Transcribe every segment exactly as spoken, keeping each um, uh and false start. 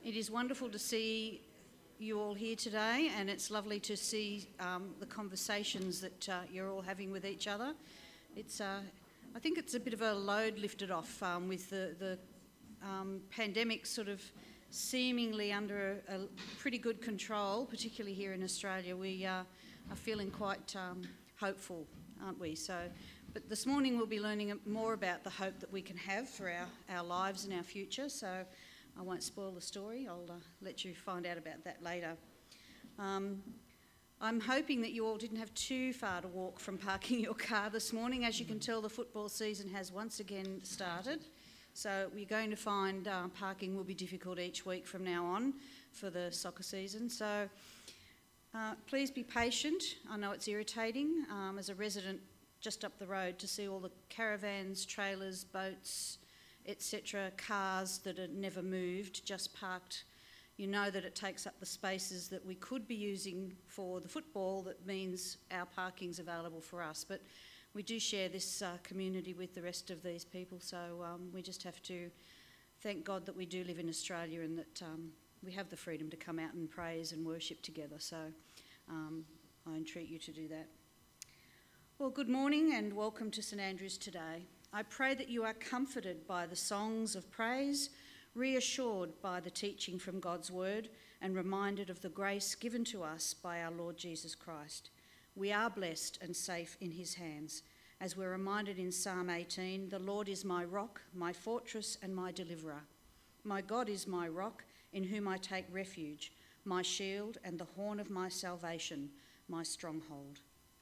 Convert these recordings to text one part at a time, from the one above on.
It is wonderful to see you all here today, and it's lovely to see um, the conversations that uh, you're all having with each other. It's, uh, I think it's a bit of a load lifted off um, with the, the um, pandemic sort of seemingly under a, a pretty good control, particularly here in Australia. We uh, are feeling quite um, hopeful, aren't we? So, but this morning we'll be learning more about the hope that we can have for our, our lives and our future. So I won't spoil the story. I'll uh, let you find out about that later. Um, I'm hoping that you all didn't have too far to walk from parking your car this morning. As you can tell, the football season has once again started. So we're going to find uh, parking will be difficult each week from now on for the soccer season. So uh, please be patient. I know it's irritating um, as a resident just up the road to see all the caravans, trailers, boats, et cetera, cars that are never moved, just parked. You know that it takes up the spaces that we could be using for the football. That means our parking's available for us. But we do share this uh, community with the rest of these people, so um, we just have to thank God that we do live in Australia and that um, we have the freedom to come out and praise and worship together. So um, I entreat you to do that. Well, good morning and welcome to St Andrews today. I pray that you are comforted by the songs of praise, reassured by the teaching from God's word, and reminded of the grace given to us by our Lord Jesus Christ. We are blessed and safe in his hands. As we're reminded in Psalm eighteen, the Lord is my rock, my fortress and my deliverer. My God is my rock, in whom I take refuge, my shield and the horn of my salvation, my stronghold.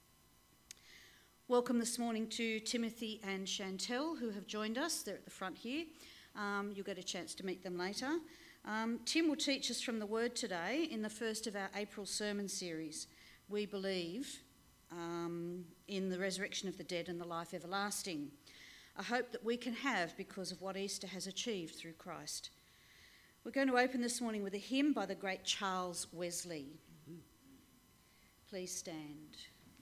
Welcome this morning to Timothy and Chantel, who have joined us. They're at the front here. Um, you'll get a chance to meet them later. Um, Tim will teach us from the Word today in the first of our April sermon series. We believe um, in the resurrection of the dead and the life everlasting, a hope that we can have because of what Easter has achieved through Christ. We're going to open this morning with a hymn by the great Charles Wesley. Please stand.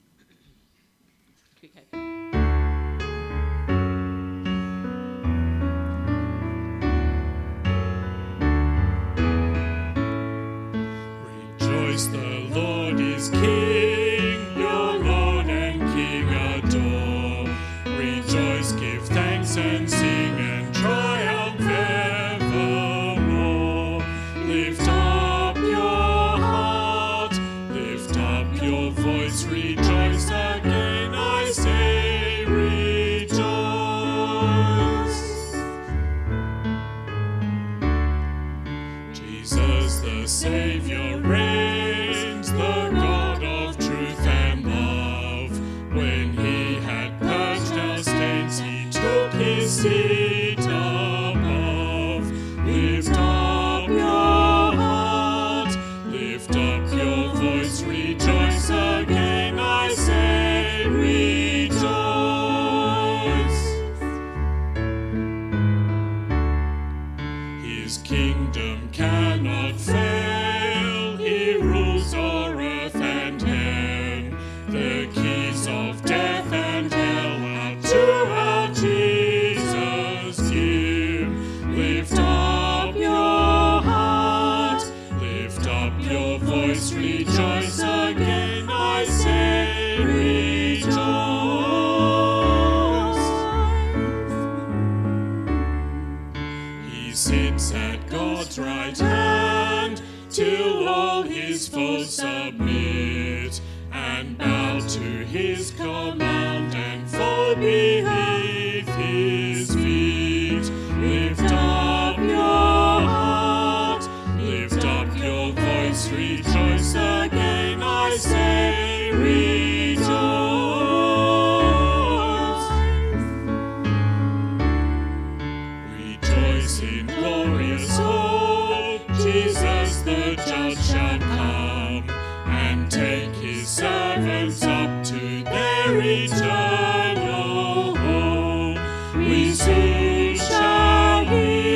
Rejoice, the Lord is King, your Lord and King adore. Rejoice, give thanks and sing and triumph evermore. Lift up your heart, lift up your voice, rejoice again. Say rejoice. Jesus the Saviour reigns, the God of truth and love. When he had purged our stains, he took his seat above. Lift up your heart, lift up your voice, rejoice again, I say. His kingdom cannot fail, he rules o'er earth and heaven. The keys of death and hell are to our Jesus give. Lift up your heart, lift up your voice, rejoice again, I say rejoice. Sits at God's right hand, till all his foes submit, and bow to his command, and fall beneath his feet. Lift up your heart, lift up your voice, rejoice again, I say rejoice. In glorious hope, Jesus the Judge shall come, and take his servants up to their eternal home. We soon shall hear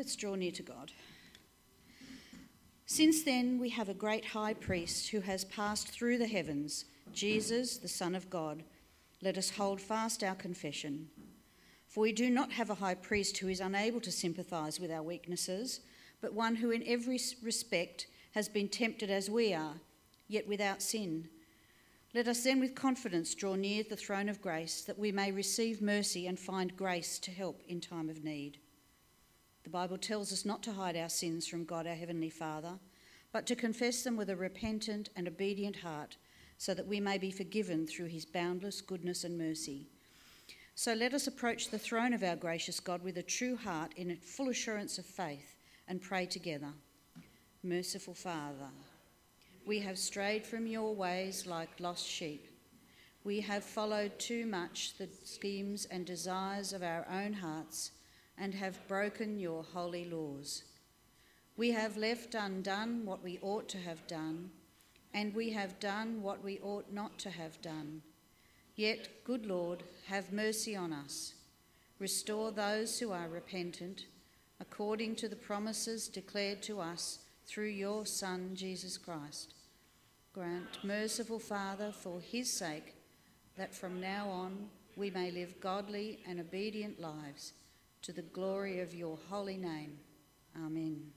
Let's draw near to God. Since then, we have a great high priest who has passed through the heavens, Jesus, the Son of God. Let us hold fast our confession. For we do not have a high priest who is unable to sympathise with our weaknesses, but one who in every respect has been tempted as we are, yet without sin. Let us then with confidence draw near the throne of grace, that we may receive mercy and find grace to help in time of need. The Bible tells us not to hide our sins from God, our Heavenly Father, but to confess them with a repentant and obedient heart, so that we may be forgiven through his boundless goodness and mercy. So let us approach the throne of our gracious God with a true heart in full assurance of faith and pray together. Merciful Father, we have strayed from your ways like lost sheep. We have followed too much the schemes and desires of our own hearts and have broken your holy laws. We have left undone what we ought to have done, and we have done what we ought not to have done. Yet, good Lord, have mercy on us. Restore those who are repentant, according to the promises declared to us through your Son, Jesus Christ. Grant, merciful Father, for his sake, that from now on we may live godly and obedient lives, to the glory of your holy name. Amen.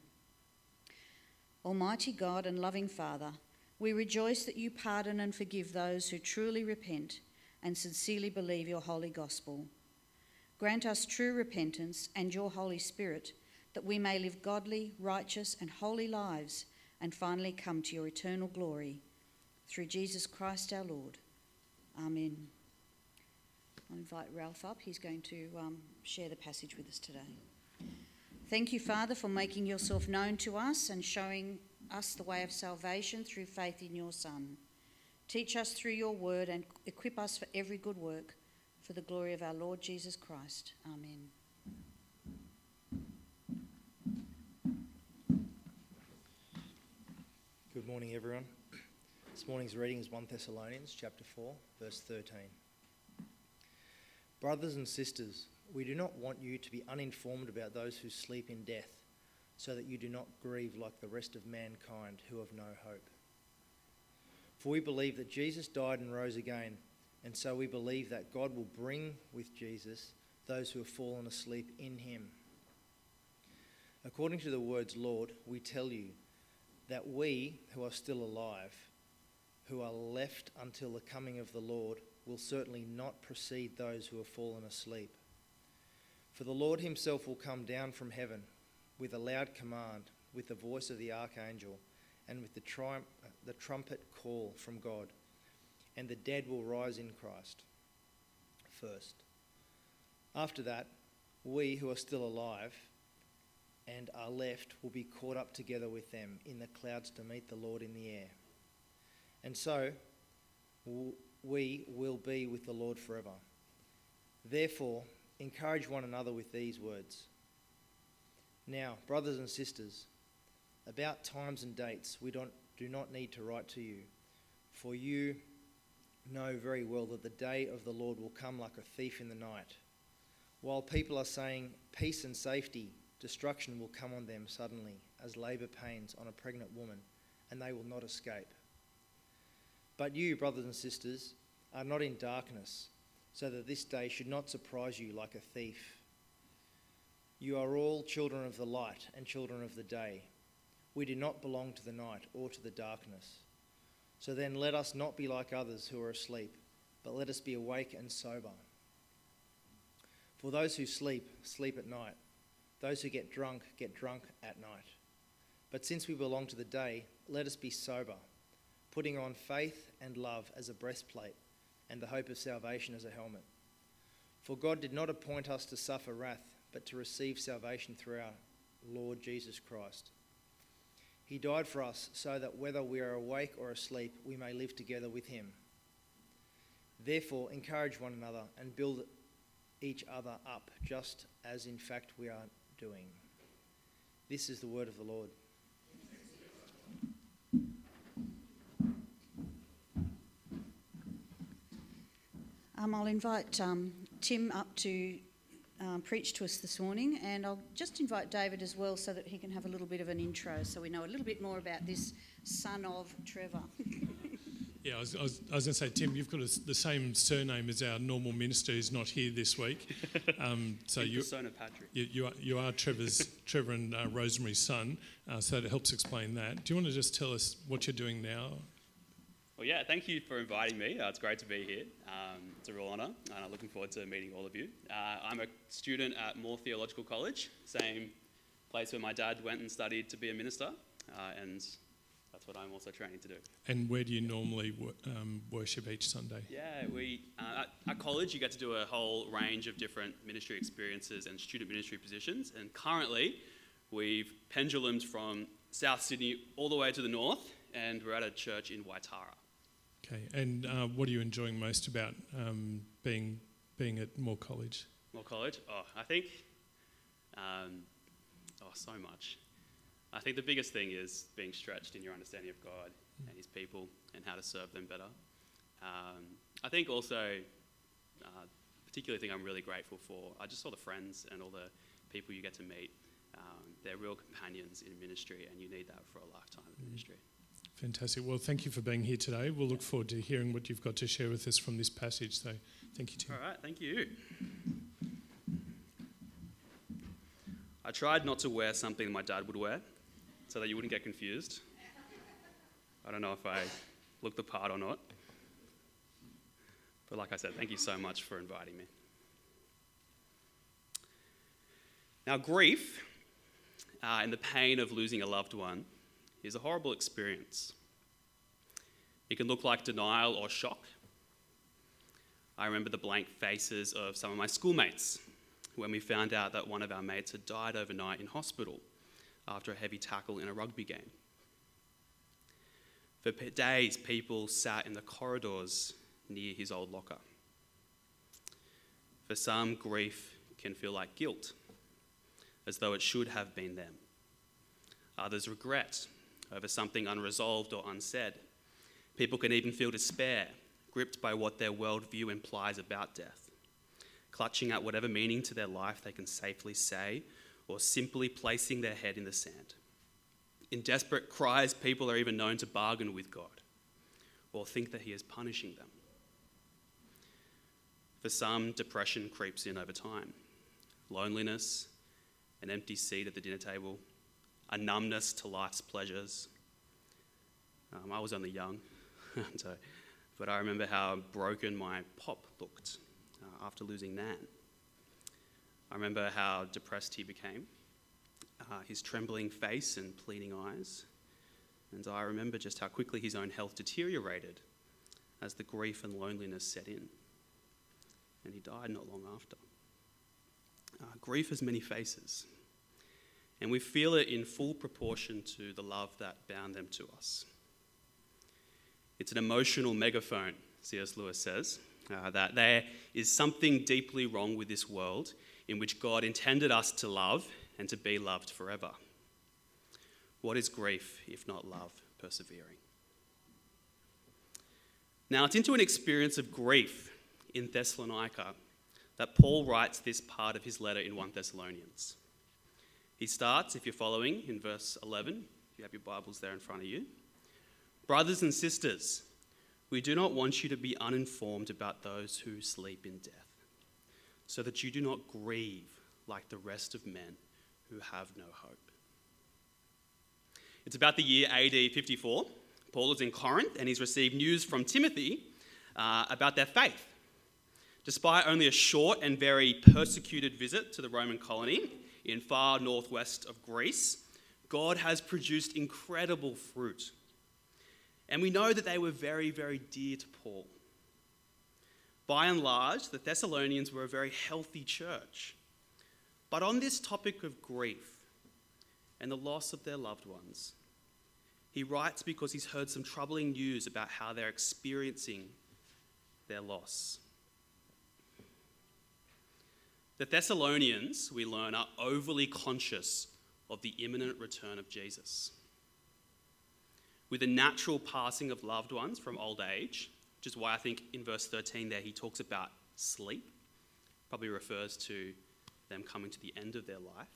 Almighty God and loving Father, we rejoice that you pardon and forgive those who truly repent and sincerely believe your holy gospel. Grant us true repentance and your Holy Spirit, that we may live godly, righteous and holy lives and finally come to your eternal glory. Through Jesus Christ our Lord. Amen. I'll invite Ralph up. He's going to um, share the passage with us today. Thank you, Father, for making yourself known to us and showing us the way of salvation through faith in your Son. Teach us through your word and equip us for every good work, for the glory of our Lord Jesus Christ. Amen. Good morning, everyone. This morning's reading is First Thessalonians chapter four, verse thirteen. Brothers and sisters, we do not want you to be uninformed about those who sleep in death, so that you do not grieve like the rest of mankind who have no hope. For we believe that Jesus died and rose again, and so we believe that God will bring with Jesus those who have fallen asleep in him. According to the words, Lord, we tell you that we who are still alive, who are left until the coming of the Lord, will certainly not precede those who have fallen asleep. For the Lord himself will come down from heaven with a loud command, with the voice of the archangel, and with the, tri- the trumpet call from God, and the dead will rise in Christ first. After that, we who are still alive and are left will be caught up together with them in the clouds to meet the Lord in the air. And so we will be with the Lord forever. Therefore, encourage one another with these words. Now, brothers and sisters, about times and dates we don't, do not need to write to you, for you know very well that the day of the Lord will come like a thief in the night. While people are saying peace and safety, destruction will come on them suddenly, as labour pains on a pregnant woman, and they will not escape. But you, brothers and sisters, are not in darkness, so that this day should not surprise you like a thief. You are all children of the light and children of the day. We do not belong to the night or to the darkness. So then let us not be like others who are asleep, but let us be awake and sober. For those who sleep, sleep at night. Those who get drunk, get drunk at night. But since we belong to the day, let us be sober, putting on faith and love as a breastplate, and the hope of salvation as a helmet. For God did not appoint us to suffer wrath, but to receive salvation through our Lord Jesus Christ. He died for us so that whether we are awake or asleep, we may live together with him. Therefore, encourage one another and build each other up, just as in fact we are doing. This is the word of the Lord. Um, I'll invite um, Tim up to um, preach to us this morning, and I'll just invite David as well so that he can have a little bit of an intro so we know a little bit more about this son of Trevor. Yeah, I was, I was, I was going to say, Tim, you've got a, the same surname as our normal minister who's not here this week. Um, so you, son of Patrick. you, you, are, you are Trevor's, Trevor and uh, Rosemary's son, uh, so that helps explain that. Do you want to just tell us what you're doing now? Well, yeah, thank you for inviting me. Uh, it's great to be here. Um, it's a real honour, and I'm looking forward to meeting all of you. Uh, I'm a student at Moore Theological College, same place where my dad went and studied to be a minister, uh, and that's what I'm also training to do. And where do you normally w- um, worship each Sunday? Yeah, we uh, at, at college you get to do a whole range of different ministry experiences and student ministry positions, and currently we've pendulumed from South Sydney all the way to the north, and we're at a church in Waitara. Okay, and uh, what are you enjoying most about um, being being at Moore College? Moore College? Oh, I think, um, oh, so much. I think the biggest thing is being stretched in your understanding of God mm. and his people and how to serve them better. Um, I think also, uh, particularly thing I'm really grateful for, I just saw the friends and all the people you get to meet. Um, they're real companions in ministry, and you need that for a lifetime of mm. ministry. Fantastic. Well, thank you for being here today. We'll look forward to hearing what you've got to share with us from this passage. So thank you, Tim. All right, thank you. I tried not to wear something my dad would wear so that you wouldn't get confused. I don't know if I look the part or not. But like I said, thank you so much for inviting me. Now, grief uh, and the pain of losing a loved one is a horrible experience. It can look like denial or shock. I remember the blank faces of some of my schoolmates when we found out that one of our mates had died overnight in hospital after a heavy tackle in a rugby game. For days, people sat in the corridors near his old locker. For some, grief can feel like guilt, as though it should have been them. Others, regret over something unresolved or unsaid. People can even feel despair, gripped by what their worldview implies about death, clutching at whatever meaning to their life they can safely say, or simply placing their head in the sand. In desperate cries, people are even known to bargain with God, or think that he is punishing them. For some, depression creeps in over time. Loneliness, an empty seat at the dinner table, a numbness to life's pleasures. Um, I was only young, so, but I remember how broken my pop looked uh, after losing Nan. I remember how depressed he became, uh, his trembling face and pleading eyes. And I remember just how quickly his own health deteriorated as the grief and loneliness set in. And he died not long after. Uh, grief has many faces, and we feel it in full proportion to the love that bound them to us. It's an emotional megaphone, C S Lewis says, uh, that there is something deeply wrong with this world in which God intended us to love and to be loved forever. What is grief if not love persevering? Now, it's into an experience of grief in Thessalonica that Paul writes this part of his letter in First Thessalonians. He starts, if you're following, in verse eleven, if you have your Bibles there in front of you. Brothers and sisters, we do not want you to be uninformed about those who sleep in death, so that you do not grieve like the rest of men who have no hope. It's about the year A D fifty-four. Paul is in Corinth and he's received news from Timothy uh, about their faith. Despite only a short and very persecuted visit to the Roman colony in far northwest of Greece, God has produced incredible fruit. And we know that they were very, very dear to Paul. By and large, the Thessalonians were a very healthy church. But on this topic of grief and the loss of their loved ones, he writes because he's heard some troubling news about how they're experiencing their loss. The Thessalonians, we learn, are overly conscious of the imminent return of Jesus. With the natural passing of loved ones from old age, which is why I think in verse thirteen there he talks about sleep, probably refers to them coming to the end of their life.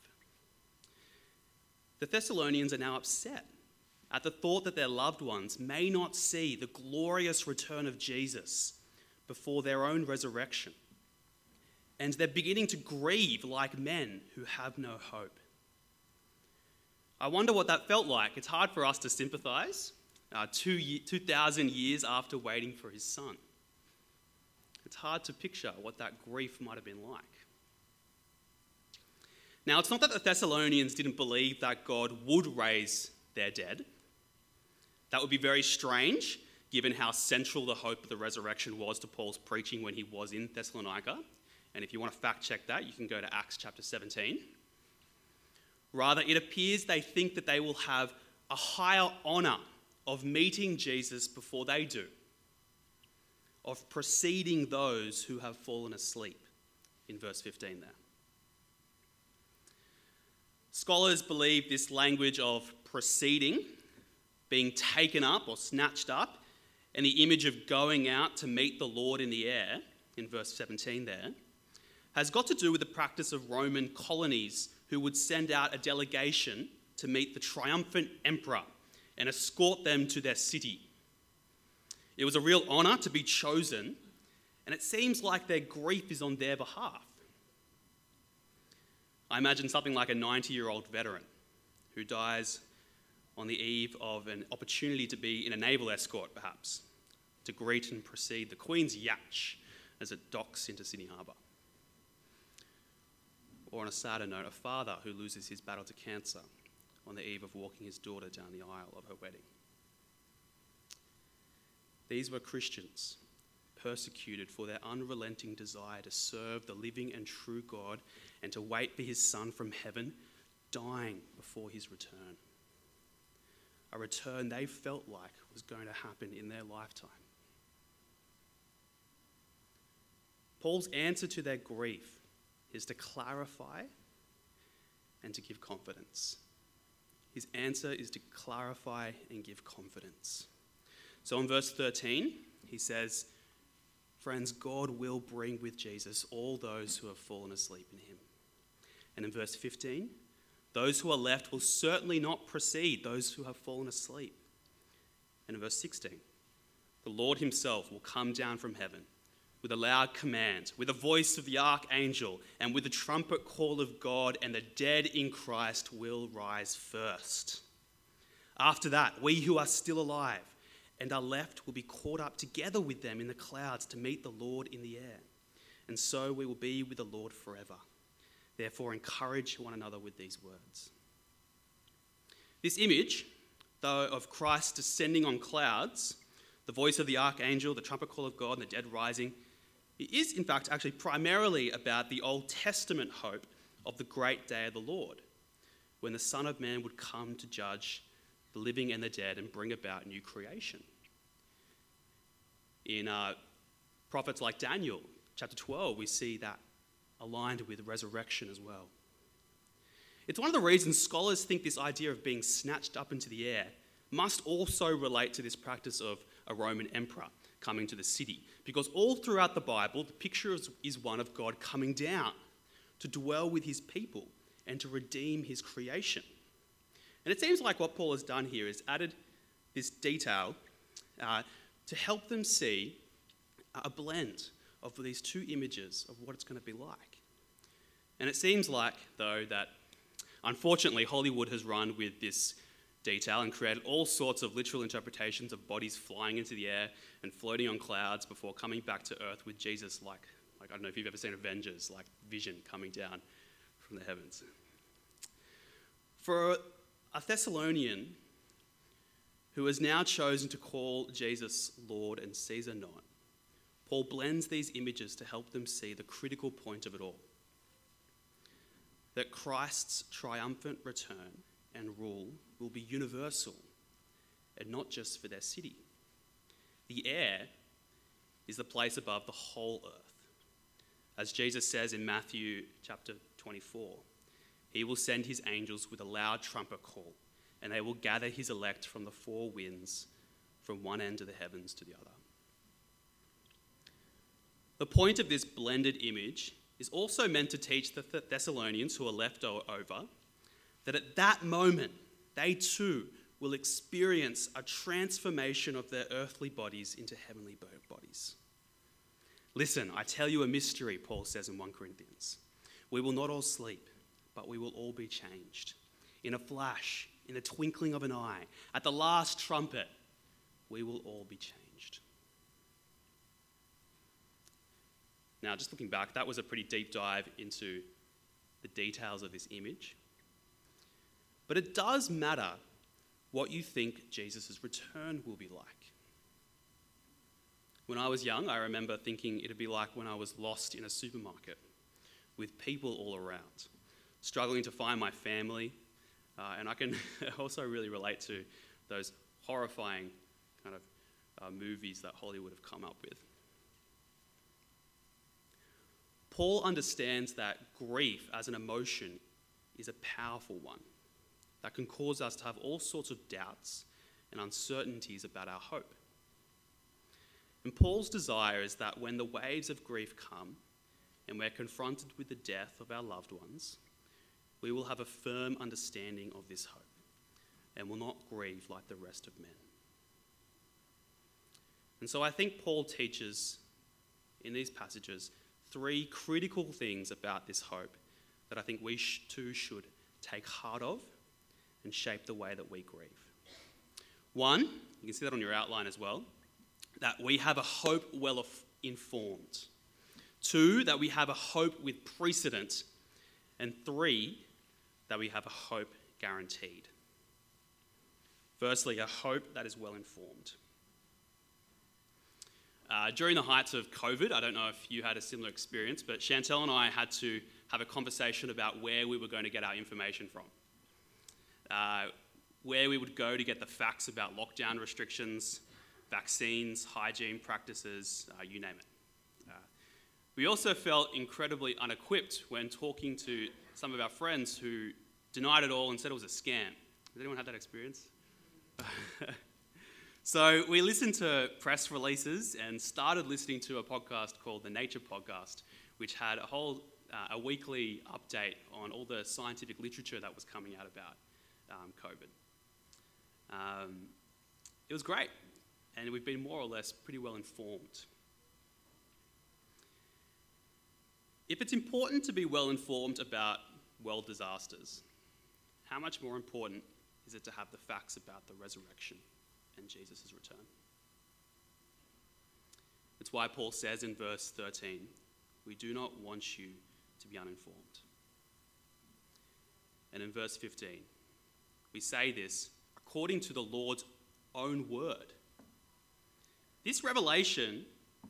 The Thessalonians are now upset at the thought that their loved ones may not see the glorious return of Jesus before their own resurrection. And they're beginning to grieve like men who have no hope. I wonder what that felt like. It's hard for us to sympathise uh, two, ye- two thousand years after waiting for his son. It's hard to picture what that grief might have been like. Now, it's not that the Thessalonians didn't believe that God would raise their dead. That would be very strange, given how central the hope of the resurrection was to Paul's preaching when he was in Thessalonica. And if you want to fact check that, you can go to Acts chapter seventeen. Rather, it appears they think that they will have a higher honour of meeting Jesus before they do, of preceding those who have fallen asleep, in verse fifteen there. Scholars believe this language of preceding, being taken up or snatched up, and the image of going out to meet the Lord in the air, in verse seventeen there, has got to do with the practice of Roman colonies who would send out a delegation to meet the triumphant emperor and escort them to their city. It was a real honour to be chosen, and it seems like their grief is on their behalf. I imagine something like a ninety-year-old veteran who dies on the eve of an opportunity to be in a naval escort, perhaps, to greet and precede the Queen's yacht as it docks into Sydney Harbour. Or on a sadder note, a father who loses his battle to cancer on the eve of walking his daughter down the aisle of her wedding. These were Christians, persecuted for their unrelenting desire to serve the living and true God and to wait for his Son from heaven, dying before his return. A return they felt like was going to happen in their lifetime. Paul's answer to their grief is to clarify and to give confidence. His answer is to clarify and give confidence. So in verse thirteen, he says, "Friends, God will bring with Jesus all those who have fallen asleep in him." And in verse fifteen, "Those who are left will certainly not precede those who have fallen asleep." And in verse sixteen, "The Lord himself will come down from heaven with a loud command, with the voice of the archangel, and with the trumpet call of God, and the dead in Christ will rise first. After that, we who are still alive and are left will be caught up together with them in the clouds to meet the Lord in the air. And so we will be with the Lord forever. Therefore, encourage one another with these words." This image, though, of Christ descending on clouds, the voice of the archangel, the trumpet call of God, and the dead rising, it is, in fact, actually primarily about the Old Testament hope of the great day of the Lord, when the Son of Man would come to judge the living and the dead and bring about new creation. In uh, prophets like Daniel, chapter twelve, we see that aligned with resurrection as well. It's one of the reasons scholars think this idea of being snatched up into the air must also relate to this practice of a Roman emperor coming to the city. Because all throughout the Bible, the picture is, is one of God coming down to dwell with his people and to redeem his creation. And it seems like what Paul has done here is added this detail uh, to help them see a blend of these two images of what it's going to be like. And it seems like, though, that unfortunately Hollywood has run with this detail and created all sorts of literal interpretations of bodies flying into the air and floating on clouds before coming back to earth with Jesus, like, like I don't know if you've ever seen Avengers, like Vision coming down from the heavens. For a Thessalonian who has now chosen to call Jesus Lord and Caesar not, Paul blends these images to help them see the critical point of it all. That Christ's triumphant return and rule will be universal and not just for their city. The air is the place above the whole earth. As Jesus says in Matthew chapter twenty-four, he will send his angels with a loud trumpet call, and they will gather his elect from the four winds, from one end of the heavens to the other. The point of this blended image is also meant to teach the Thessalonians who are left over that at that moment, they too will experience a transformation of their earthly bodies into heavenly bodies. Listen, I tell you a mystery, Paul says in First Corinthians. We will not all sleep, but we will all be changed. In a flash, in the twinkling of an eye, at the last trumpet, we will all be changed. Now, just looking back, that was a pretty deep dive into the details of this image. But it does matter what you think Jesus' return will be like. When I was young, I remember thinking it'd be like when I was lost in a supermarket with people all around, struggling to find my family. Uh, and I can also really relate to those horrifying kind of uh, movies that Hollywood have come up with. Paul understands that grief as an emotion is a powerful one that can cause us to have all sorts of doubts and uncertainties about our hope. And Paul's desire is that when the waves of grief come and we're confronted with the death of our loved ones, we will have a firm understanding of this hope and will not grieve like the rest of men. And so I think Paul teaches in these passages three critical things about this hope that I think we sh- too should take heart of and shape the way that we grieve. One, you can see that on your outline as well, that we have a hope well informed. Two, that we have a hope with precedent. And three, that we have a hope guaranteed. Firstly, a hope that is well informed. Uh, during the heights of COVID, I don't know if you had a similar experience, but Chantel and I had to have a conversation about where we were going to get our information from. Uh, where we would go to get the facts about lockdown restrictions, vaccines, hygiene practices, uh, you name it. Uh, we also felt incredibly unequipped when talking to some of our friends who denied it all and said it was a scam. Has anyone had that experience? So we listened to press releases and started listening to a podcast called The Nature Podcast, which had a whole uh, a weekly update on all the scientific literature that was coming out about um, COVID. Um, it was great, and we've been more or less pretty well informed. If it's important to be well informed about world disasters, how much more important is it to have the facts about the resurrection and Jesus' return? It's why Paul says in verse thirteen, we do not want you to be uninformed. And in verse fifteen, we say this according to the Lord's own word. This revelation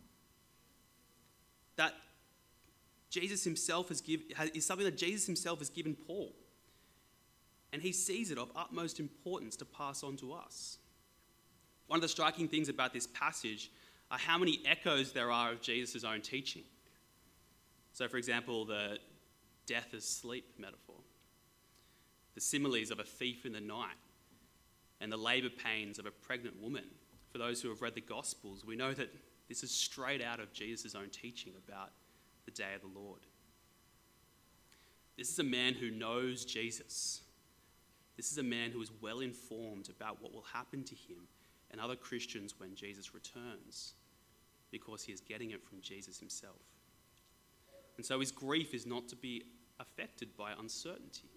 that Jesus himself has given is something that Jesus himself has given Paul. And he sees it of utmost importance to pass on to us. One of the striking things about this passage are how many echoes there are of Jesus' own teaching. So, for example, the death as sleep metaphor, the similes of a thief in the night, and the labour pains of a pregnant woman. For those who have read the Gospels, we know that this is straight out of Jesus' own teaching about the day of the Lord. This is a man who knows Jesus. This is a man who is well informed about what will happen to him and other Christians when Jesus returns, because he is getting it from Jesus himself. And so his grief is not to be affected by uncertainty.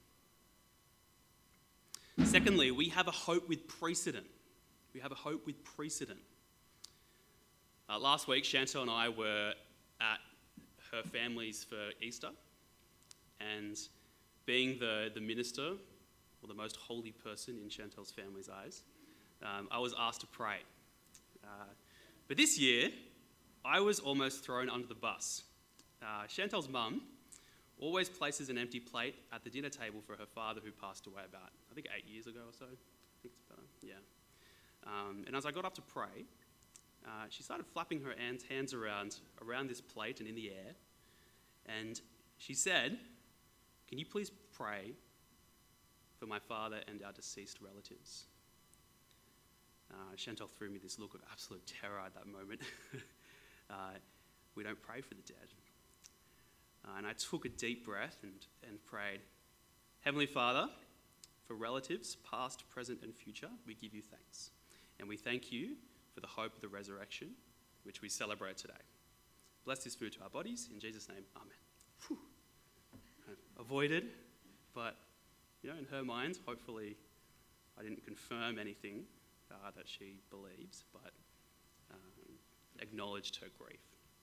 Secondly, we have a hope with precedent. We have a hope with precedent. Uh, last week, Chantel and I were at her family's for Easter, and being the, the minister, or the most holy person in Chantel's family's eyes, um, I was asked to pray. Uh, but this year, I was almost thrown under the bus. Uh, Chantel's mum always places an empty plate at the dinner table for her father, who passed away about, I think, eight years ago or so. I think it's better, yeah. Um, and as I got up to pray, uh, she started flapping her hands, hands around, around this plate and in the air. And she said, "Can you please pray for my father and our deceased relatives?" Uh, Chantel threw me this look of absolute terror at that moment. uh, we don't pray for the dead. Uh, and I took a deep breath and, and prayed, Heavenly Father, for relatives, past, present, and future, we give you thanks. And we thank you for the hope of the resurrection, which we celebrate today. Bless this food to our bodies. In Jesus' name, amen. Whew. Avoided, but you know, in her mind, hopefully I didn't confirm anything uh, that she believes, but um, acknowledged her grief.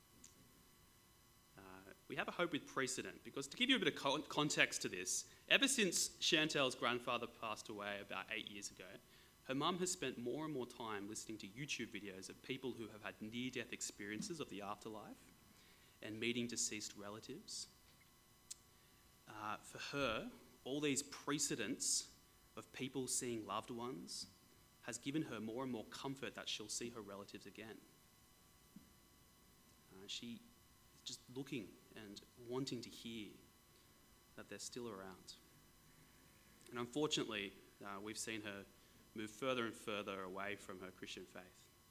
Uh, we have a hope with precedent, because to give you a bit of co- context to this, ever since Chantel's grandfather passed away about eight years ago, her mum has spent more and more time listening to YouTube videos of people who have had near-death experiences of the afterlife and meeting deceased relatives. Uh, for her, all these precedents of people seeing loved ones has given her more and more comfort that she'll see her relatives again. Uh, she is just looking and wanting to hear that they're still around. And unfortunately, uh, we've seen her move further and further away from her Christian faith.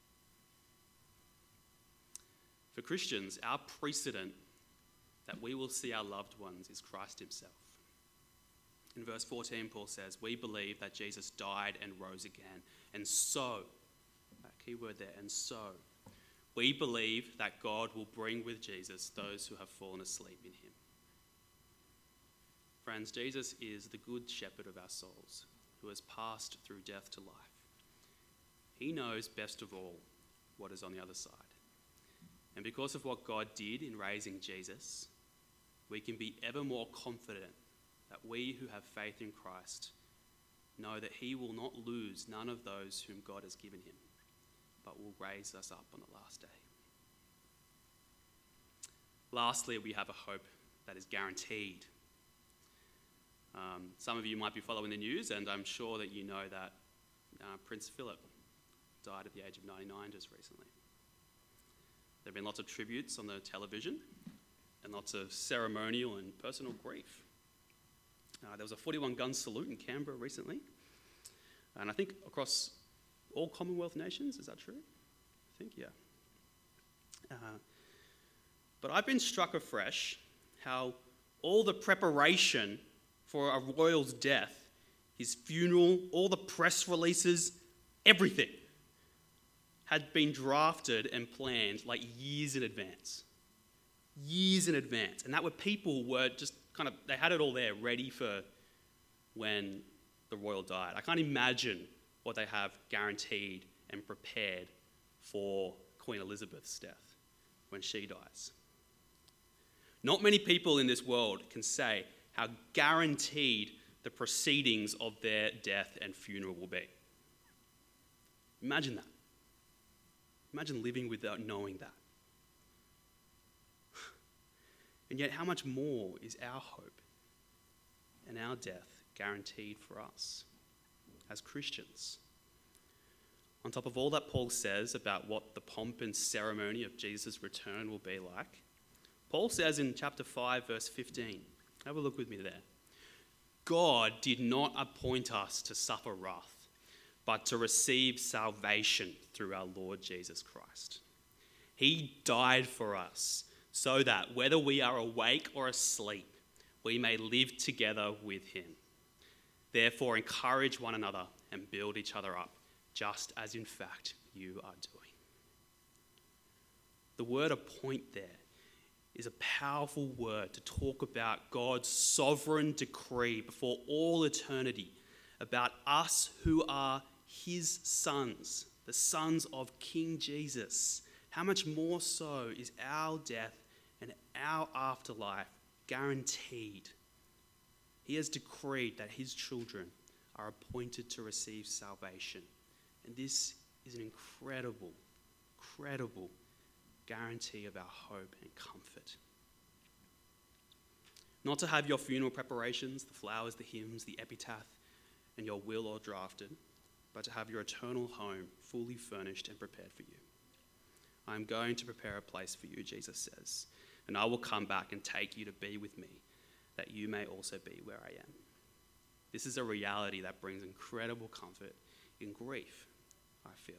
For Christians, our precedent that we will see our loved ones is Christ himself. In verse fourteen, Paul says, we believe that Jesus died and rose again. And so, that key word there, and so, we believe that God will bring with Jesus those who have fallen asleep in him. Friends, Jesus is the good shepherd of our souls, who has passed through death to life. He knows best of all what is on the other side. And because of what God did in raising Jesus, we can be ever more confident that we who have faith in Christ know that he will not lose none of those whom God has given him, but will raise us up on the last day. Lastly, we have a hope that is guaranteed. Um, some of you might be following the news, and I'm sure that you know that uh, Prince Philip died at the age of ninety-nine just recently. There have been lots of tributes on the television and lots of ceremonial and personal grief. Uh, there was a forty-one gun salute in Canberra recently, and I think across all Commonwealth nations. Is that true? I think, yeah. Uh, but I've been struck afresh how all the preparation for a royal's death, his funeral, all the press releases, everything had been drafted and planned like years in advance. Years in advance. And that were people were just kind of, they had it all there ready for when the royal died. I can't imagine what they have guaranteed and prepared for Queen Elizabeth's death when she dies. Not many people in this world can say how guaranteed the proceedings of their death and funeral will be. Imagine that. Imagine living without knowing that. And yet, how much more is our hope and our death guaranteed for us as Christians? On top of all that Paul says about what the pomp and ceremony of Jesus' return will be like, Paul says in chapter five, verse fifteen, have a look with me there. God did not appoint us to suffer wrath, but to receive salvation through our Lord Jesus Christ. He died for us so that whether we are awake or asleep, we may live together with him. Therefore, encourage one another and build each other up, just as in fact you are doing. The word appoint there is a powerful word to talk about God's sovereign decree before all eternity about us who are his sons, the sons of King Jesus. How much more so is our death and our afterlife guaranteed? He has decreed that his children are appointed to receive salvation. And this is an incredible, incredible guarantee of our hope and comfort. Not to have your funeral preparations, the flowers, the hymns, the epitaph, and your will all drafted, but to have your eternal home fully furnished and prepared for you. I am going to prepare a place for you, Jesus says, and I will come back and take you to be with me, that you may also be where I am. This is a reality that brings incredible comfort in grief, I feel,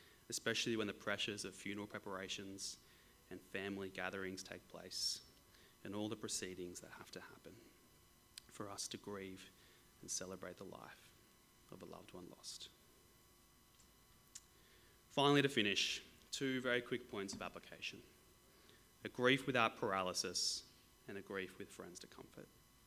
especially when the pressures of funeral preparations and family gatherings take place, and all the proceedings that have to happen for us to grieve and celebrate the life of a loved one lost. Finally, to finish, two very quick points of application. A grief without paralysis and a grief with friends to comfort.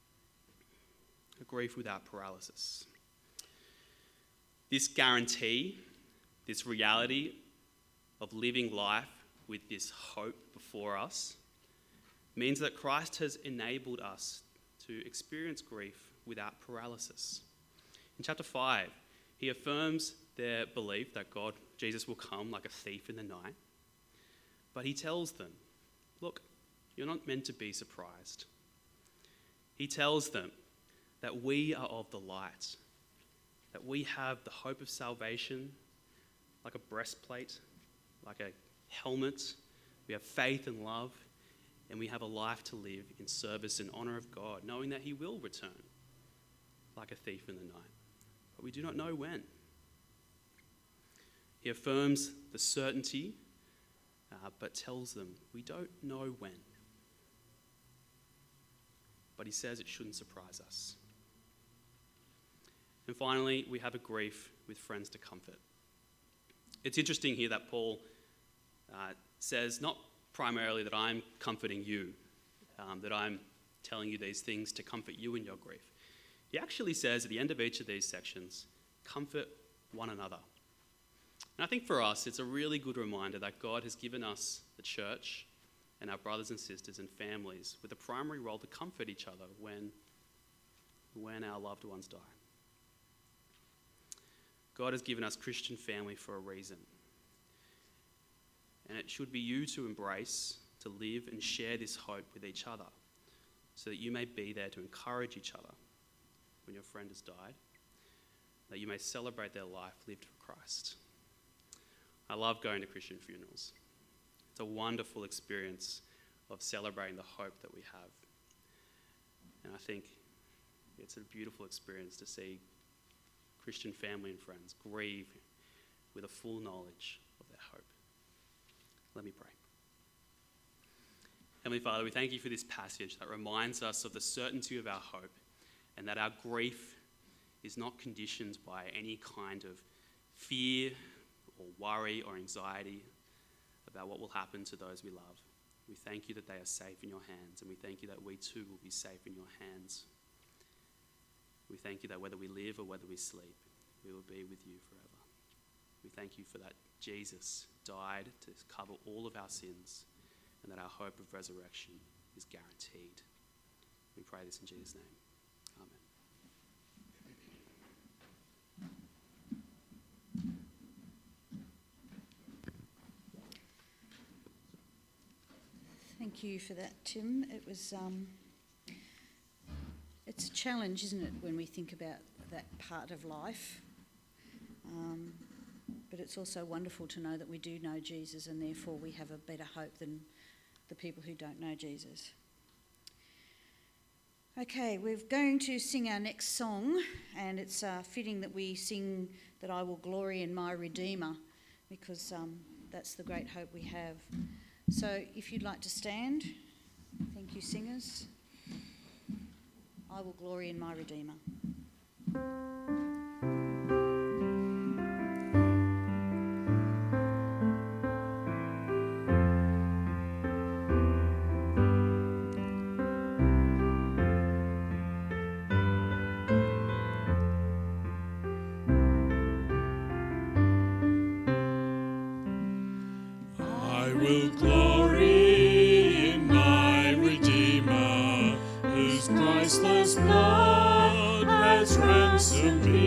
A grief without paralysis. This guarantee, this reality of living life with this hope before us means that Christ has enabled us to experience grief without paralysis. In chapter five, he affirms their belief that God, Jesus, will come like a thief in the night. But he tells them, look, you're not meant to be surprised. He tells them that we are of the light, that we have the hope of salvation like a breastplate, like a helmet. We have faith and love, and we have a life to live in service and honour of God, knowing that he will return like a thief in the night. But we do not know when. He affirms the certainty, uh, but tells them we don't know when. But he says it shouldn't surprise us. And finally, we have a grief with friends to comfort. It's interesting here that Paul uh, says not primarily that I'm comforting you, um, that I'm telling you these things to comfort you in your grief. He actually says at the end of each of these sections, comfort one another. And I think for us, it's a really good reminder that God has given us, the church, and our brothers and sisters and families with a primary role to comfort each other when, when our loved ones die. God has given us Christian family for a reason. And it should be you to embrace, to live and share this hope with each other so that you may be there to encourage each other when your friend has died, that you may celebrate their life lived for Christ. I love going to Christian funerals. It's a wonderful experience of celebrating the hope that we have. And I think it's a beautiful experience to see Christian family and friends grieve with a full knowledge of their hope. Let me pray. Heavenly Father, we thank you for this passage that reminds us of the certainty of our hope and that our grief is not conditioned by any kind of fear or worry or anxiety about what will happen to those we love. We thank you that they are safe in your hands, and we thank you that we too will be safe in your hands. We thank you that whether we live or whether we sleep, we will be with you forever. We thank you for that Jesus died to cover all of our sins and that our hope of resurrection is guaranteed. We pray this in Jesus' name. Amen. Thank you for that, Tim. It was, um, it's a challenge, isn't it, when we think about that part of life. Um, but it's also wonderful to know that we do know Jesus and therefore we have a better hope than the people who don't know Jesus. Okay, we're going to sing our next song, and it's uh, fitting that we sing that I will glory in my Redeemer, because um, that's the great hope we have. So if you'd like to stand, thank you, singers. I will glory in my Redeemer. I will glory in my Redeemer, whose priceless blood has ransomed me.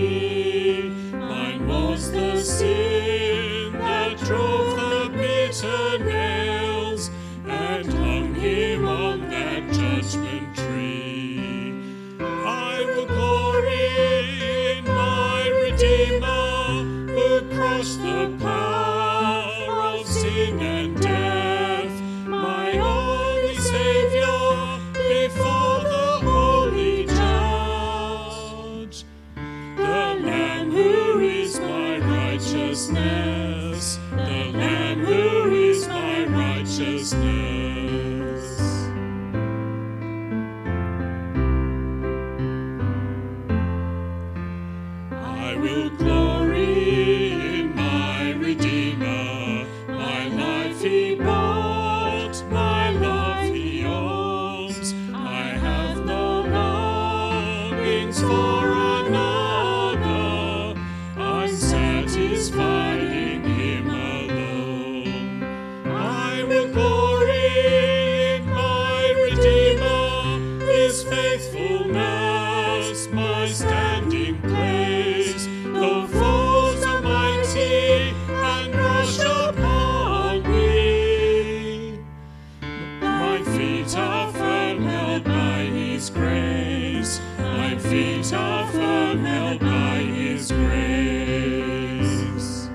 I will glory in my Redeemer. My life he bought, my love he owns. I have no longings for another. I'm satisfied in him alone. I will glory in my Redeemer, his faithfulness, my standing place. The foes are mighty and rush upon me. My feet are firm, held by his grace. My feet are firm, held by his grace.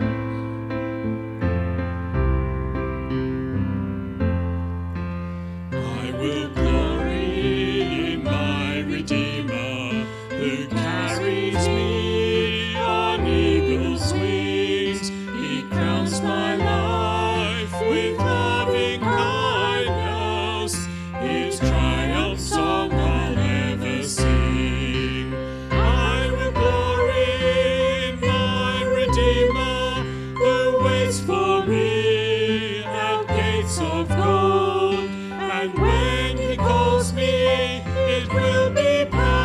I will glory in my Redeemer, who carries me on eagle's wings. He crowns my life with loving kindness. His triumph song I'll ever sing. I will glory in my Redeemer, who waits for me at gates of gold. And when he calls me, it will be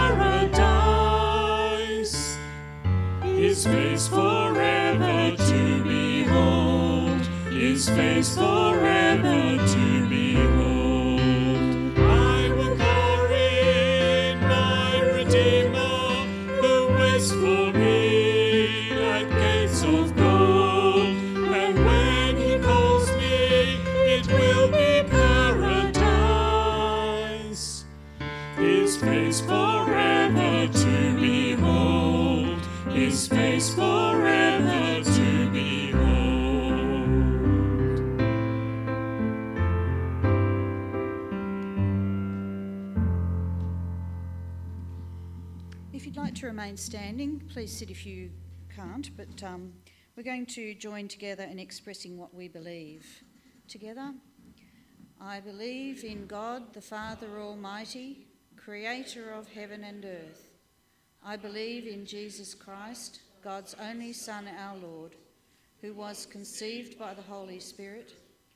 paradise. His face forever to behold. His face forever to behold. I will glory in my Redeemer, who waits for me at gates of gold. And when he calls me, it will be paradise. His face forever to behold. His face forever to behold. If you'd like to remain standing, please sit if you can't, but um, we're going to join together in expressing what we believe. Together, I believe in God the Father Almighty, creator of heaven and earth. I believe in Jesus Christ, God's only Son, our Lord, who was conceived by the Holy Spirit,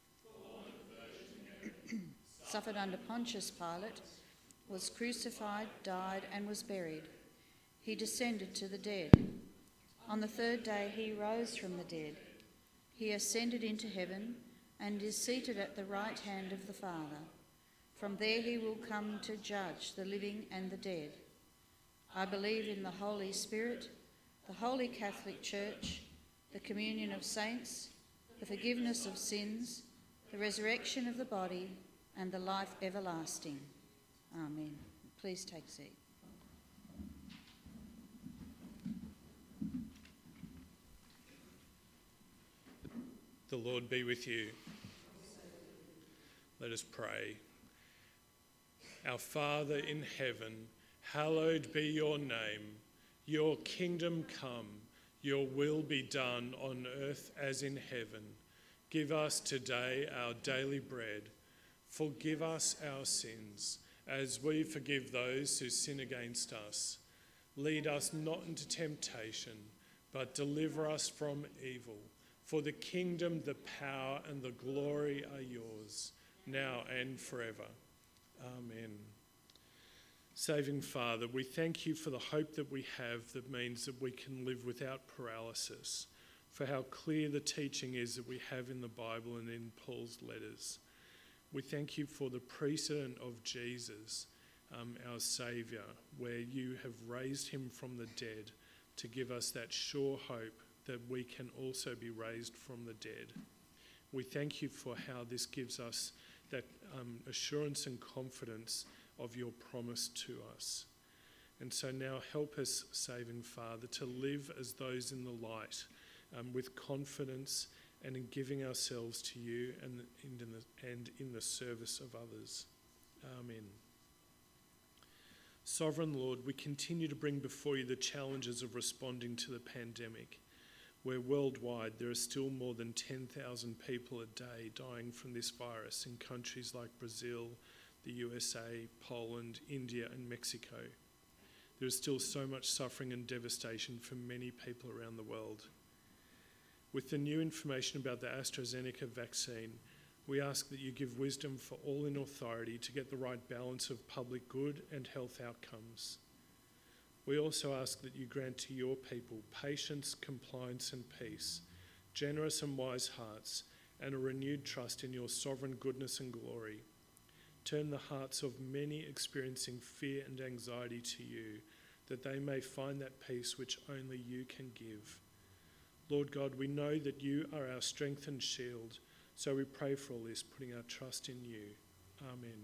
suffered under Pontius Pilate, was crucified, died, and was buried. He descended to the dead. On the third day he rose from the dead. He ascended into heaven and is seated at the right hand of the Father. From there he will come to judge the living and the dead. I believe in the Holy Spirit, the Holy Catholic Church, the communion of saints, the forgiveness of sins, the resurrection of the body, and the life everlasting. Amen. Please take a seat. The Lord be with you. Let us pray. Our Father in heaven, hallowed be your name. Your kingdom come, your will be done on earth as in heaven. Give us today our daily bread. Forgive us our sins, as we forgive those who sin against us. Lead us not into temptation, but deliver us from evil. For the kingdom, the power, and the glory are yours, now and forever. Amen. Saving Father, we thank you for the hope that we have that means that we can live without paralysis, for how clear the teaching is that we have in the Bible and in Paul's letters. We thank you for the precedent of Jesus, um, our Saviour, where you have raised him from the dead to give us that sure hope that we can also be raised from the dead. We thank you for how this gives us that um, assurance and confidence of your promise to us. And so now help us, saving Father, to live as those in the light, um, with confidence and in giving ourselves to you and in the, and in the service of others. Amen. Sovereign Lord, we continue to bring before you the challenges of responding to the pandemic, where worldwide there are still more than ten thousand people a day dying from this virus in countries like Brazil, the U S A, Poland, India and Mexico. There is still so much suffering and devastation for many people around the world. With the new information about the AstraZeneca vaccine, we ask that you give wisdom for all in authority to get the right balance of public good and health outcomes. We also ask that you grant to your people patience, compliance and peace, generous and wise hearts, and a renewed trust in your sovereign goodness and glory. Turn the hearts of many experiencing fear and anxiety to you, that they may find that peace which only you can give. Lord God, we know that you are our strength and shield, so we pray for all this, putting our trust in you. Amen.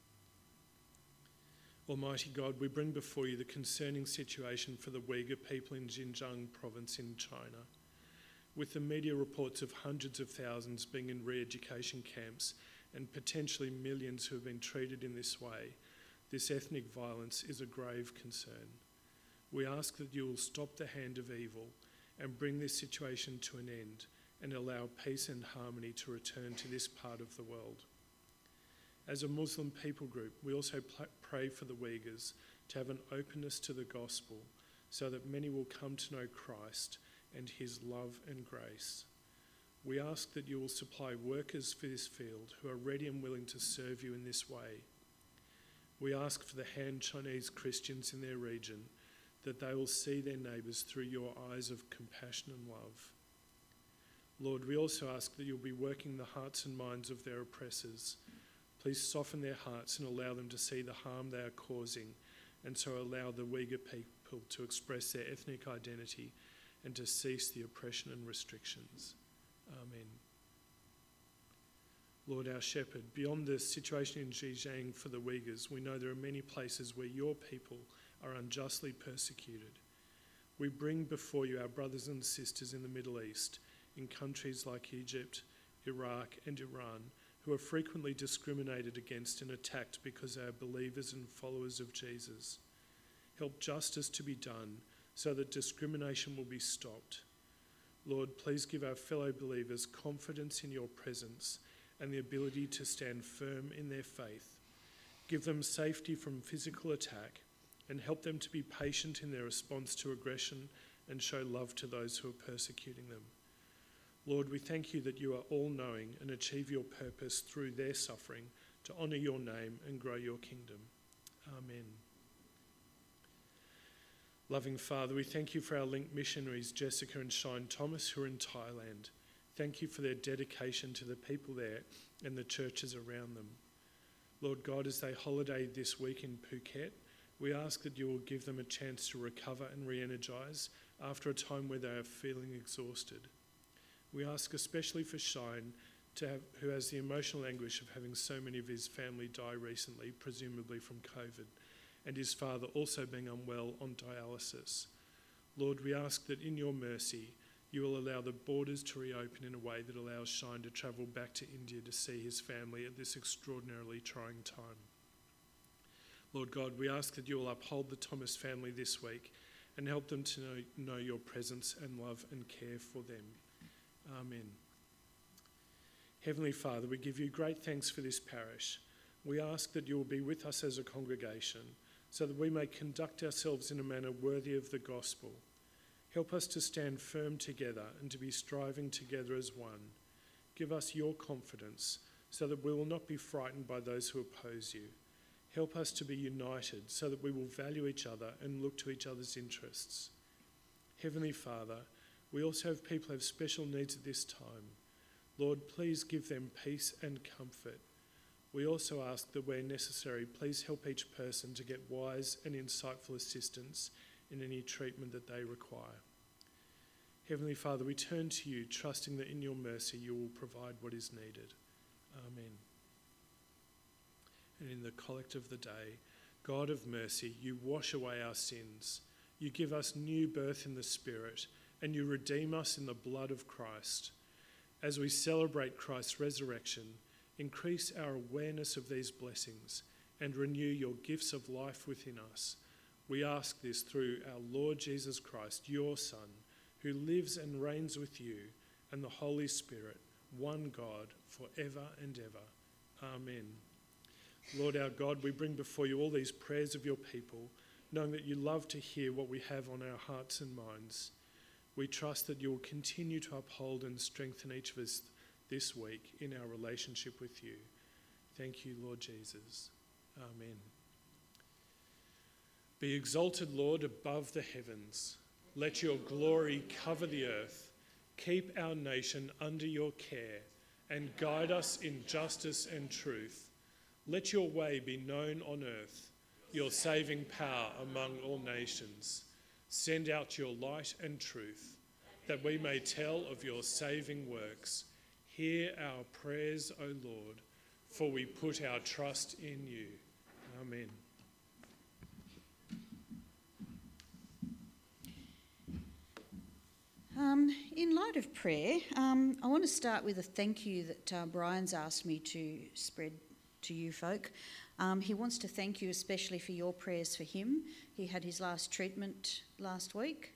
Almighty God, we bring before you the concerning situation for the Uyghur people in Xinjiang province in China. With the media reports of hundreds of thousands being in re-education camps and potentially millions who have been treated in this way, this ethnic violence is a grave concern. We ask that you will stop the hand of evil and bring this situation to an end and allow peace and harmony to return to this part of the world. As a Muslim people group, we also pl- pray for the Uyghurs to have an openness to the gospel so that many will come to know Christ and his love and grace. We ask that you will supply workers for this field who are ready and willing to serve you in this way. We ask for the Han Chinese Christians in their region, that they will see their neighbours through your eyes of compassion and love. Lord, we also ask that you'll be working the hearts and minds of their oppressors. Please soften their hearts and allow them to see the harm they are causing, and so allow the Uyghur people to express their ethnic identity and to cease the oppression and restrictions. Amen. Lord, our shepherd, beyond the situation in Xinjiang for the Uyghurs, we know there are many places where your people are unjustly persecuted. We bring before you our brothers and sisters in the Middle East, in countries like Egypt, Iraq and Iran, who are frequently discriminated against and attacked because they are believers and followers of Jesus. Help justice to be done so that discrimination will be stopped. Lord, please give our fellow believers confidence in your presence and the ability to stand firm in their faith. Give them safety from physical attack and help them to be patient in their response to aggression and show love to those who are persecuting them. Lord, we thank you that you are all-knowing and achieve your purpose through their suffering to honour your name and grow your kingdom. Amen. Loving Father, we thank you for our Link missionaries, Jessica and Shine Thomas, who are in Thailand. Thank you for their dedication to the people there and the churches around them. Lord God, as they holiday this week in Phuket, we ask that you will give them a chance to recover and re-energise after a time where they are feeling exhausted. We ask especially for Shine, to have, who has the emotional anguish of having so many of his family die recently, presumably from COVID, and his father also being unwell on dialysis. Lord, we ask that in your mercy, you will allow the borders to reopen in a way that allows Shine to travel back to India to see his family at this extraordinarily trying time. Lord God, we ask that you will uphold the Thomas family this week and help them to know, know your presence and love and care for them. Amen. Heavenly Father, we give you great thanks for this parish. We ask that you will be with us as a congregation so that we may conduct ourselves in a manner worthy of the gospel. Help us to stand firm together and to be striving together as one. Give us your confidence so that we will not be frightened by those who oppose you. Help us to be united so that we will value each other and look to each other's interests. Heavenly Father, we also have people who have special needs at this time. Lord, please give them peace and comfort. We also ask that where necessary, please help each person to get wise and insightful assistance in any treatment that they require. Heavenly Father, we turn to you, trusting that in your mercy you will provide what is needed. Amen. And in the collect of the day, God of mercy, you wash away our sins. You give us new birth in the Spirit, and you redeem us in the blood of Christ. As we celebrate Christ's resurrection, increase our awareness of these blessings and renew your gifts of life within us. We ask this through our Lord Jesus Christ, your Son, who lives and reigns with you and the Holy Spirit, one God, forever and ever. Amen. Lord our God, we bring before you all these prayers of your people, knowing that you love to hear what we have on our hearts and minds. We trust that you will continue to uphold and strengthen each of us this week in our relationship with you. Thank you, Lord Jesus. Amen. Be exalted, Lord, above the heavens. Let your glory cover the earth. Keep our nation under your care and guide us in justice and truth. Let your way be known on earth, your saving power among all nations. Send out your light and truth, that we may tell of your saving works. Hear our prayers, O Lord, for we put our trust in you. Amen. Um, in light of prayer, um, I want to start with a thank you that uh, Brian's asked me to spread to you folk. Um, he wants to thank you especially for your prayers for him. He had his last treatment last week,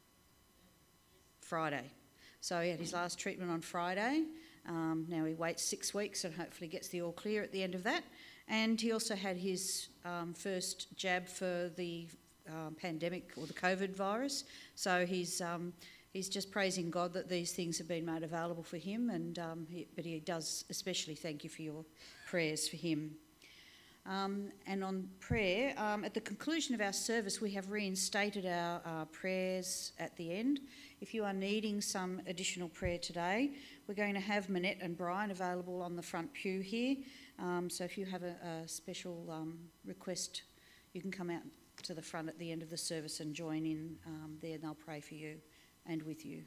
Friday. So he had his last treatment on Friday. Um, now he waits six weeks and hopefully gets the all clear at the end of that. And he also had his um, first jab for the uh, pandemic or the COVID virus. So he's um, he's just praising God that these things have been made available for him. And um, he, but he does especially thank you for your prayers for him. Um, and on prayer, um, at the conclusion of our service, we have reinstated our uh, prayers at the end. If you are needing some additional prayer today, we're going to have Manette and Brian available on the front pew here. Um, so if you have a, a special um, request, you can come out to the front at the end of the service and join in um, there, and they'll pray for you and with you.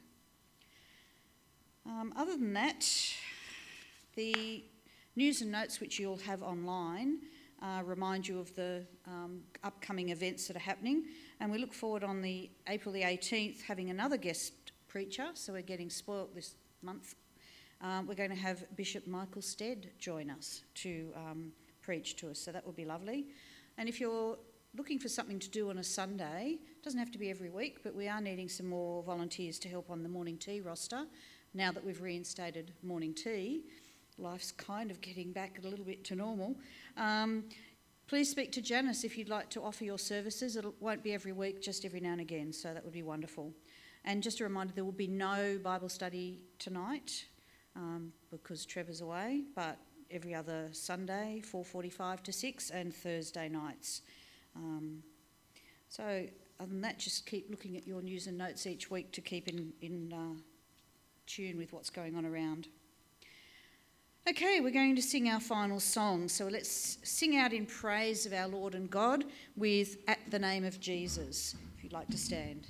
Um, other than that, the news and notes which you'll have online Uh, remind you of the um, upcoming events that are happening, and we look forward on the April the eighteenth having another guest preacher, so we're getting spoilt this month. Um, we're going to have Bishop Michael Stead join us to um, preach to us, so that will be lovely. And if you're looking for something to do on a Sunday, it doesn't have to be every week, but we are needing some more volunteers to help on the morning tea roster. Now that we've reinstated morning tea, life's kind of getting back a little bit to normal. Um, please speak to Janice if you'd like to offer your services. It won't be every week, just every now and again, so that would be wonderful. And just a reminder, there will be no Bible study tonight um, because Trevor's away, but every other Sunday, four forty-five to six, and Thursday nights. Um, so other than that, just keep looking at your news and notes each week to keep in, in uh, tune with what's going on around. Okay, we're going to sing our final song. So let's sing out in praise of our Lord and God with At the Name of Jesus, if you'd like to stand.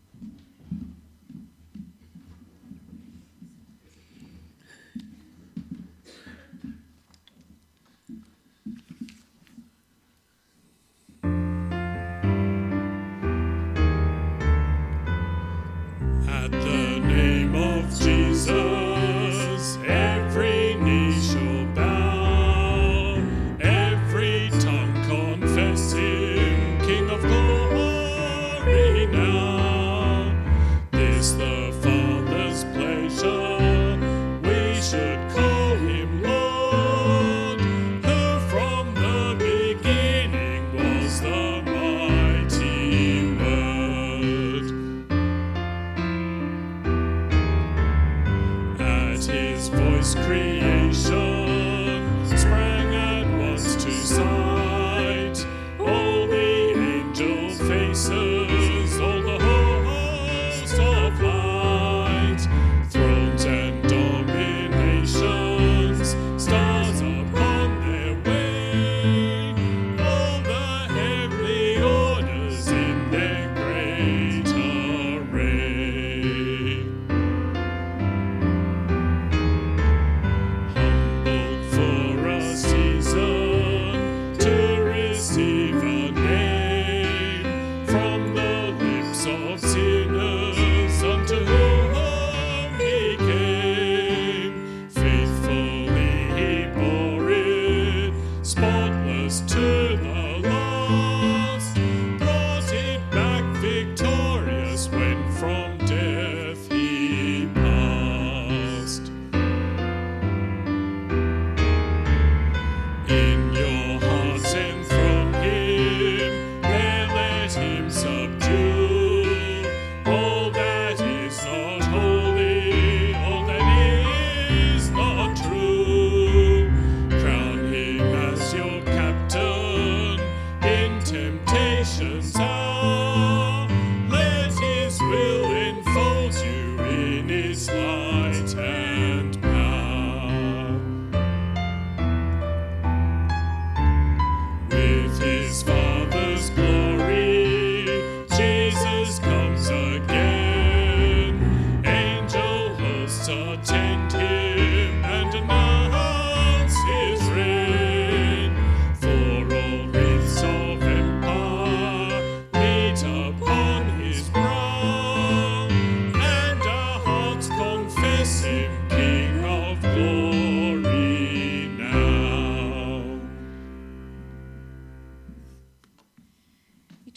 At the name of Jesus, every knee shall bow, every tongue confess him, King of glory now. This the Father's pleasure, we should call him Lord, who from the beginning was the mighty Word.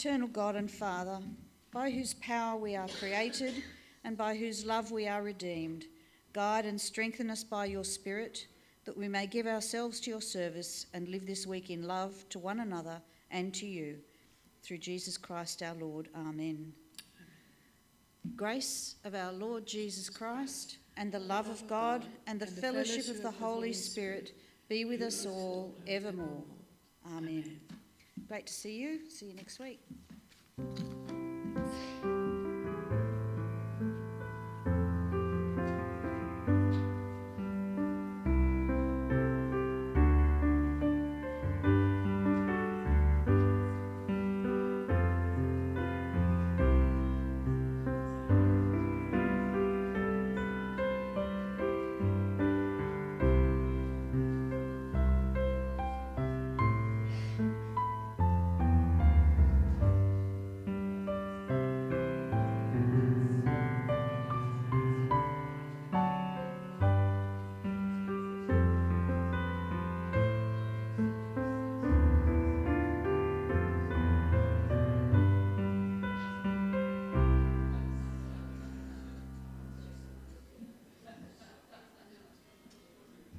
eternal God and Father, by whose power we are created and by whose love we are redeemed, guide and strengthen us by your Spirit, that we may give ourselves to your service and live this week in love to one another and to you. Through Jesus Christ our Lord. Amen. Grace of our Lord Jesus Christ and the love of God and the fellowship of the Holy Spirit be with us all evermore. Amen. Great to see you. See you next week.